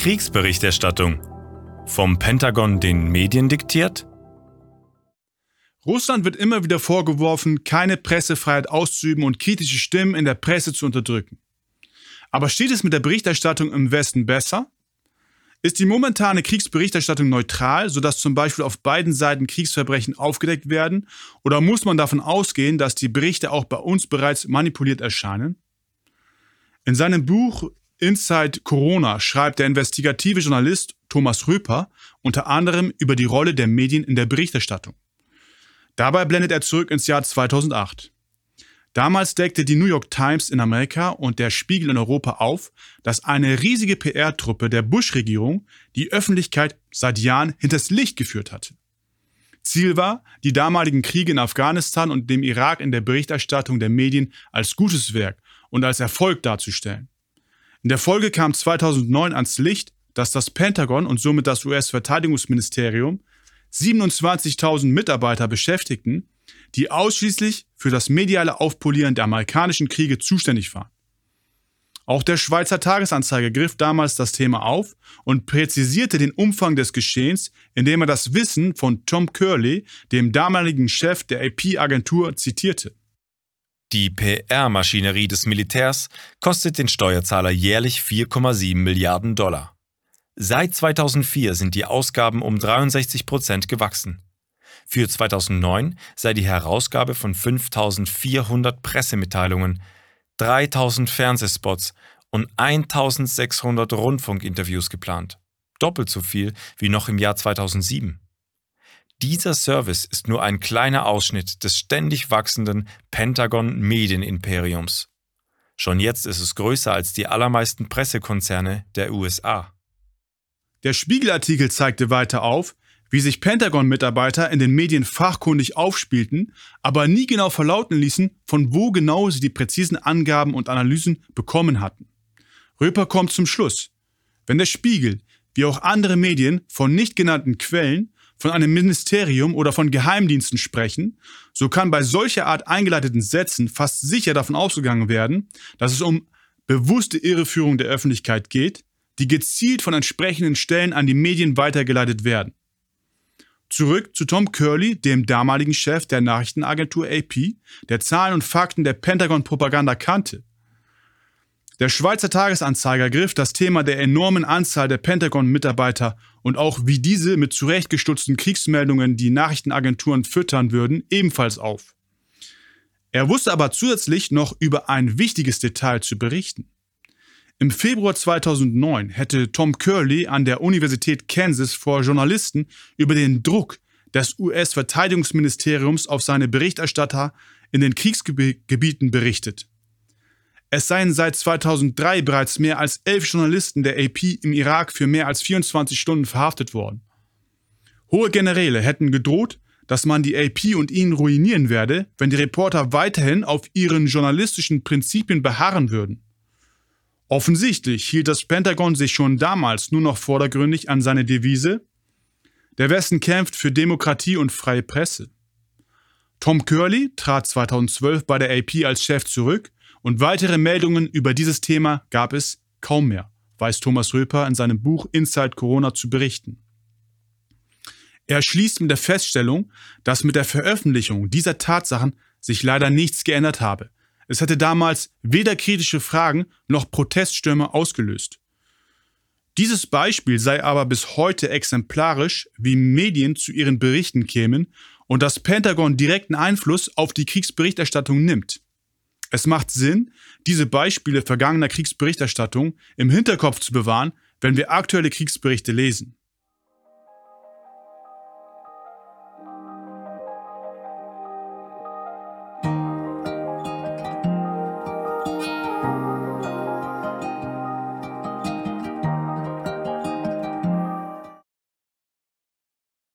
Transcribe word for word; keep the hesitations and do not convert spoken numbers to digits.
Kriegsberichterstattung. Vom Pentagon den Medien diktiert? Russland wird immer wieder vorgeworfen, keine Pressefreiheit auszuüben und kritische Stimmen in der Presse zu unterdrücken. Aber steht es mit der Berichterstattung im Westen besser? Ist die momentane Kriegsberichterstattung neutral, sodass zum Beispiel auf beiden Seiten Kriegsverbrechen aufgedeckt werden? Oder muss man davon ausgehen, dass die Berichte auch bei uns bereits manipuliert erscheinen? In seinem Buch Inside Corona schreibt der investigative Journalist Thomas Röper unter anderem über die Rolle der Medien in der Berichterstattung. Dabei blendet er zurück ins Jahr zweitausendacht. Damals deckte die New York Times in Amerika und der Spiegel in Europa auf, dass eine riesige P R-Truppe der Bush-Regierung die Öffentlichkeit seit Jahren hinters Licht geführt hatte. Ziel war, die damaligen Kriege in Afghanistan und dem Irak in der Berichterstattung der Medien als gutes Werk und als Erfolg darzustellen. In der Folge kam zweitausendneun ans Licht, dass das Pentagon und somit das U S-Verteidigungsministerium siebenundzwanzigtausend Mitarbeiter beschäftigten, die ausschließlich für das mediale Aufpolieren der amerikanischen Kriege zuständig waren. Auch der Schweizer Tagesanzeiger griff damals das Thema auf und präzisierte den Umfang des Geschehens, indem er das Wissen von Tom Curley, dem damaligen Chef der A P-Agentur, zitierte. Die P R-Maschinerie des Militärs kostet den Steuerzahler jährlich vier Komma sieben Milliarden Dollar. Seit zweitausendvier sind die Ausgaben um dreiundsechzig Prozent gewachsen. Für zweitausendneun sei die Herausgabe von fünftausendvierhundert Pressemitteilungen, dreitausend Fernsehspots und eintausendsechshundert Rundfunkinterviews geplant. Doppelt so viel wie noch im Jahr zweitausendsieben. Dieser Service ist nur ein kleiner Ausschnitt des ständig wachsenden Pentagon-Medienimperiums. Schon jetzt ist es größer als die allermeisten Pressekonzerne der U S A. Der Spiegelartikel zeigte weiter auf, wie sich Pentagon-Mitarbeiter in den Medien fachkundig aufspielten, aber nie genau verlauten ließen, von wo genau sie die präzisen Angaben und Analysen bekommen hatten. Röper kommt zum Schluss: Wenn der Spiegel, wie auch andere Medien, von nicht genannten Quellen, von einem Ministerium oder von Geheimdiensten sprechen, so kann bei solcher Art eingeleiteten Sätzen fast sicher davon ausgegangen werden, dass es um bewusste Irreführung der Öffentlichkeit geht, die gezielt von entsprechenden Stellen an die Medien weitergeleitet werden. Zurück zu Tom Curley, dem damaligen Chef der Nachrichtenagentur A P, der Zahlen und Fakten der Pentagon-Propaganda kannte. Der Schweizer Tagesanzeiger griff das Thema der enormen Anzahl der Pentagon-Mitarbeiter und auch wie diese mit zurechtgestutzten Kriegsmeldungen die Nachrichtenagenturen füttern würden, ebenfalls auf. Er wusste aber zusätzlich noch über ein wichtiges Detail zu berichten. Im Februar zweitausendneun hätte Tom Curley an der Universität Kansas vor Journalisten über den Druck des U S-Verteidigungsministeriums auf seine Berichterstatter in den Kriegsgebieten berichtet. Es seien seit zweitausenddrei bereits mehr als elf Journalisten der A P im Irak für mehr als vierundzwanzig Stunden verhaftet worden. Hohe Generäle hätten gedroht, dass man die A P und ihn ruinieren werde, wenn die Reporter weiterhin auf ihren journalistischen Prinzipien beharren würden. Offensichtlich hielt das Pentagon sich schon damals nur noch vordergründig an seine Devise: Der Westen kämpft für Demokratie und freie Presse. Tom Curley trat zweitausendzwölf bei der A P als Chef zurück und weitere Meldungen über dieses Thema gab es kaum mehr, weiß Thomas Röper in seinem Buch Inside Corona zu berichten. Er schließt mit der Feststellung, dass mit der Veröffentlichung dieser Tatsachen sich leider nichts geändert habe. Es hätte damals weder kritische Fragen noch Proteststürme ausgelöst. Dieses Beispiel sei aber bis heute exemplarisch, wie Medien zu ihren Berichten kämen und das Pentagon direkten Einfluss auf die Kriegsberichterstattung nimmt. Es macht Sinn, diese Beispiele vergangener Kriegsberichterstattung im Hinterkopf zu bewahren, wenn wir aktuelle Kriegsberichte lesen.